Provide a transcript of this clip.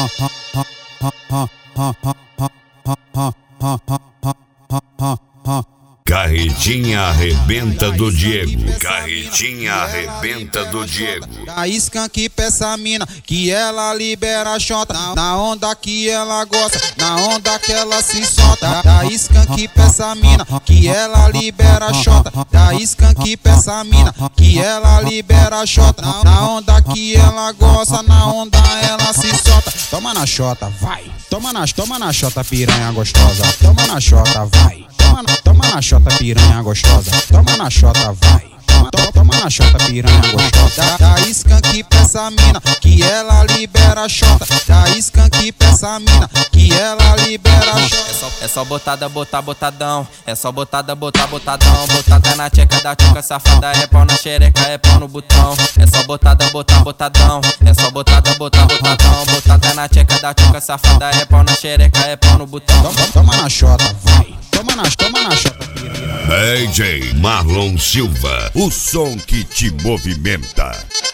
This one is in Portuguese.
Carretinha arrebenta do Diego. Carretinha arrebenta do Diego. A skunk pra essa mina, que ela libera a xota. Na onda que ela gosta, na onda que ela se solta. Da skunk pra essa mina, que ela libera a xota. Da skunk pra essa mina, que ela libera a xota. Na onda que ela gosta, na onda ela se solta. Toma na xota, vai. Toma na xota, piranha gostosa. Toma na xota, vai. Toma na xota, piranha gostosa. Toma na xota, vai. Toma na xota, piranha gostosa. Da skunk pra essa mina, que ela libera a xota. Da skunk pra essa mina, que ela libera a xota. É só botada, botadão. É só botada, botadão. Botada na tcheca da tchuca safada. É pau na xereca, é pau no botão. É só botada, botadão. É só botada, botadão. Botada na tcheca da tchuca safada. É pau na xereca, é pau no botão. Toma na xota, vai. Toma na xota, piranha. DJ Marlon Silva, o som que te movimenta.